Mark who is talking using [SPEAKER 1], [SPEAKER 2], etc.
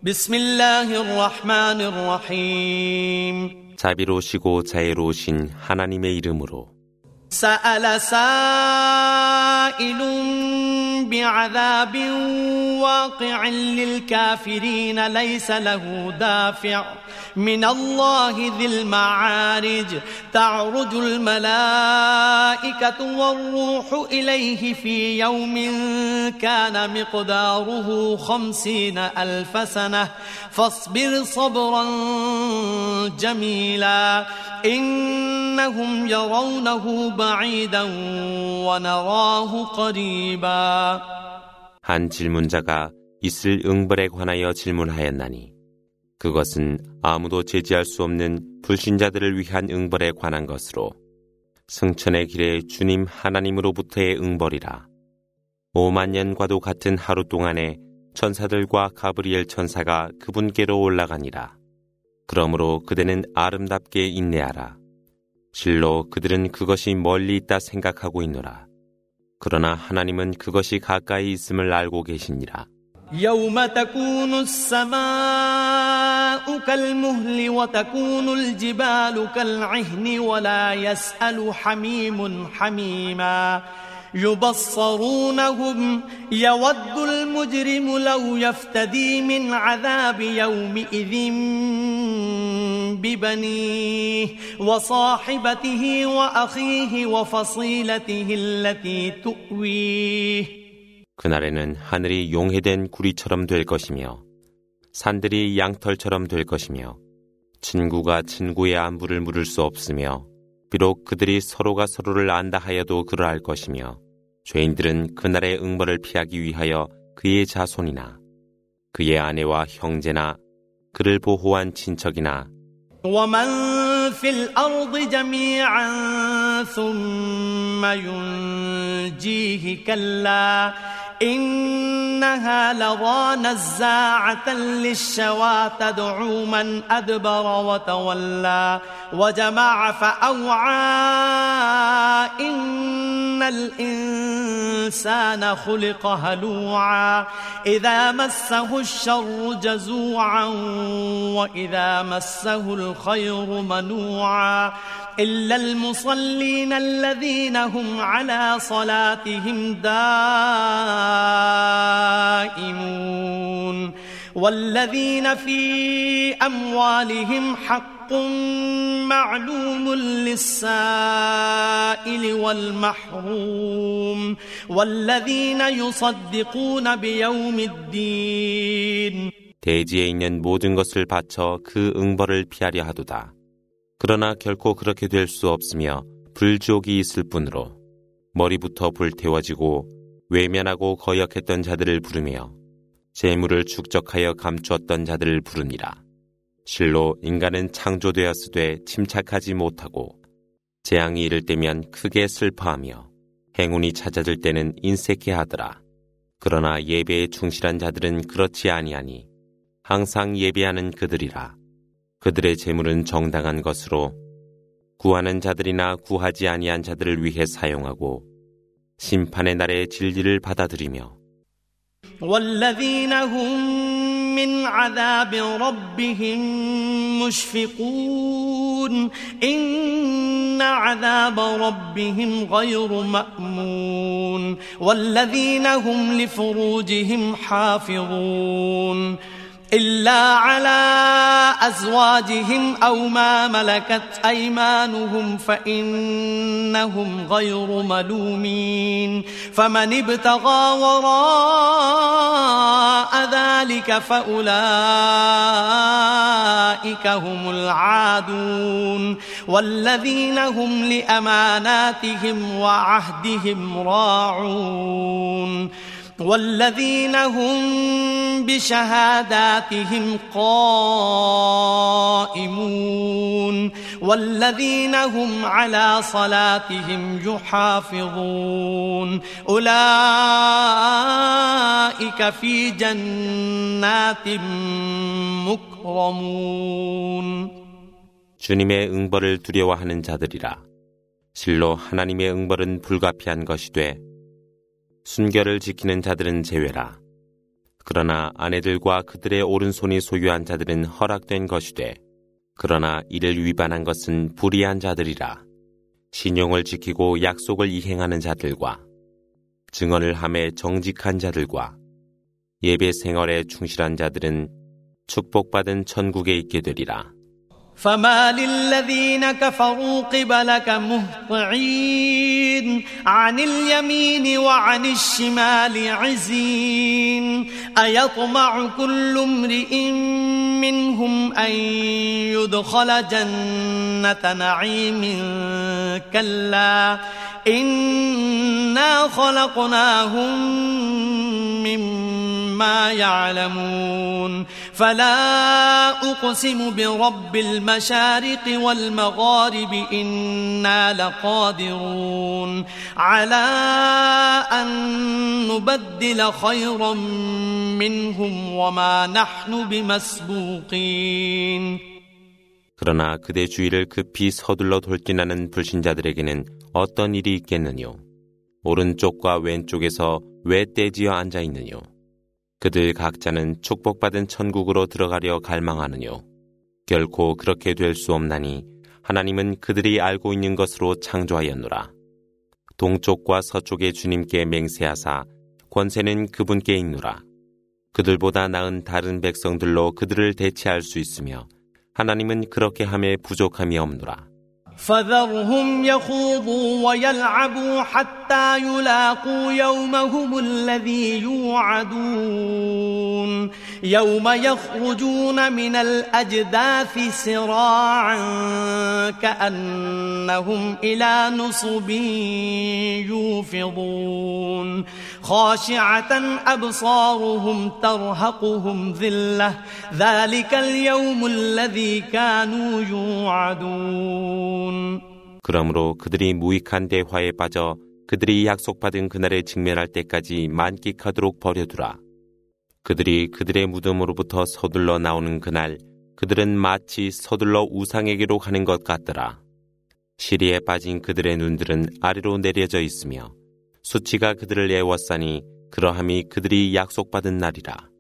[SPEAKER 1] بسم الله الرحمن الرحيم
[SPEAKER 2] 자비로우시고 자애로우신 하나님의 이름으로
[SPEAKER 1] سأل سائل بعذاب واقع للكافرين ليس له دافع من الله ذي المعارج تعرج الملائكة والروح إليه في يوم كان مقداره 50,000 سنة فاصبر صبرا جميلا إنهم يرونه بعيدا ونراه قريبا
[SPEAKER 2] 한 질문자가 있을 응벌에 관하여 질문하였나니 그것은 아무도 제지할 수 없는 불신자들을 위한 응벌에 관한 것으로 승천의 길에 주님 하나님으로부터의 응벌이라. 5만 년과도 같은 하루 동안에 천사들과 가브리엘 천사가 그분께로 올라가니라. 그러므로 그대는 아름답게 인내하라. 실로 그들은 그것이 멀리 있다 생각하고 있노라. 그러나 하나님은 그것이 가까이 있음을 알고 계시니라.
[SPEAKER 1] يوم تكون السماء كالمهل وتكون الجبال كالعهن ولا يسأل حميم حميما يبصرونهم يود المجرم لو يفتدي من عذاب يومئذ ببنيه وصاحبته وأخيه وفصيلته التي تؤويه
[SPEAKER 2] 그날에는 하늘이 용해된 구리처럼 될 것이며 산들이 양털처럼 될 것이며 친구가 친구의 안부를 물을 수 없으며 비록 그들이 서로가 서로를 안다 하여도 그러할 것이며 죄인들은 그날의 응벌을 피하기 위하여 그의 자손이나 그의 아내와 형제나 그를 보호한 친척이나
[SPEAKER 1] ومن في الأرض جميعا ثم ينجيه كلا إنها لظى نزاعة للشوى تدعو من أدبر وتولى وجمع فأوعى إن الإنسان خلق هلوعا إذا مسه الشر جزوعا وإذا مسه الخير منوعا إلا المصلين الذين هم على صلاتهم دائمون والذين في أموالهم حق معلوم للسائل والمحروم والذين يصدقون بيوم الدين
[SPEAKER 2] 대지에 있는 모든 것을 바쳐 그 응벌을 피하려 하도다. 그러나 결코 그렇게 될 수 없으며 불지옥이 있을 뿐으로 머리부터 불태워지고 외면하고 거역했던 자들을 부르며 재물을 축적하여 감추었던 자들을 부르니라. 실로 인간은 창조되었으되 침착하지 못하고 재앙이 이를 때면 크게 슬퍼하며 행운이 찾아들 때는 인색해하더라. 그러나 예배에 충실한 자들은 그렇지 아니하니 항상 예배하는 그들이라. 그들의 재물은 정당한 것으로 구하는 자들이나 구하지 아니한 자들을 위해 사용하고 심판의 날에 진리를 받아들이며
[SPEAKER 1] والذين هم من عذاب ربهم مشفقون إن عذاب ربهم غير مأمون والذين هم لفروجهم حافظون إلا على أزواجهم أو ما ملكت أيمانهم فإنهم غير ملومين فمن ابتغى وراء ذلك فأولئك هم العادون والذين هم لأماناتهم وعهدهم راعون والذين هم بشهاداتهم قائمون والذين هم على صلاتهم يحافظون أولئك في جنات مكرمون
[SPEAKER 2] 주님의 응벌을 두려워하는 자들이라. 실로 하나님의 응벌은 불가피한 것이 돼 순결을 지키는 자들은 제외라. 그러나 아내들과 그들의 오른손이 소유한 자들은 허락된 것이되 그러나 이를 위반한 것은 불의한 자들이라. 신용을 지키고 약속을 이행하는 자들과 증언을 함에 정직한 자들과 예배 생활에 충실한 자들은 축복받은 천국에 있게 되리라.
[SPEAKER 1] فما للذين كفروا قبلك مهطعين عن اليمين وعن الشمال عزين أيطمع كل امرئ منهم أن يدخل جنة نعيم كلا إنا خلقناهم مما يعلمون فلا أقسم برب المشارق والمغارب إنا لقادرون على أن نبدل خيرا منهم وما نحن بمسبوقين.
[SPEAKER 2] 그러나 그대 주위를 급히 서둘러 돌진하는 불신자들에게는 어떤 일이 있겠느뇨? 오른쪽과 왼쪽에서 왜 떼지어 앉아 있느뇨? 그들 각자는 축복받은 천국으로 들어가려 갈망하느뇨? 결코 그렇게 될 수 없나니 하나님은 그들이 알고 있는 것으로 창조하였노라. 동쪽과 서쪽의 주님께 맹세하사 권세는 그분께 있노라. 그들보다 나은 다른 백성들로 그들을 대체할 수 있으며 하나님은 그렇게 함에 부족함이 없노라.
[SPEAKER 1] فذرهم يخوضوا ويلعبوا حتى يلاقوا يومهم الذي يوعدون يوم يخرجون من الأجداث سراعا كأنهم إلى نصب يوفضون خاشعة أبصارهم ترهقهم ذلة ذلك اليوم الذي كانوا يوعدون.
[SPEAKER 2] 그러므로 그들이 무익한 대화에 빠져 그들이 약속받은 그날에 직면할 때까지 만끽하도록 버려두라. 그들이 그들의 무덤으로부터 서둘러 나오는 그날 그들은 마치 서둘러 우상에게로 가는 것 같더라. 시리에 빠진 그들의 눈들은 아래로 내려져 있으며 수치가 그들을 애워싸니 그러함이 그들이 약속받은 날이라.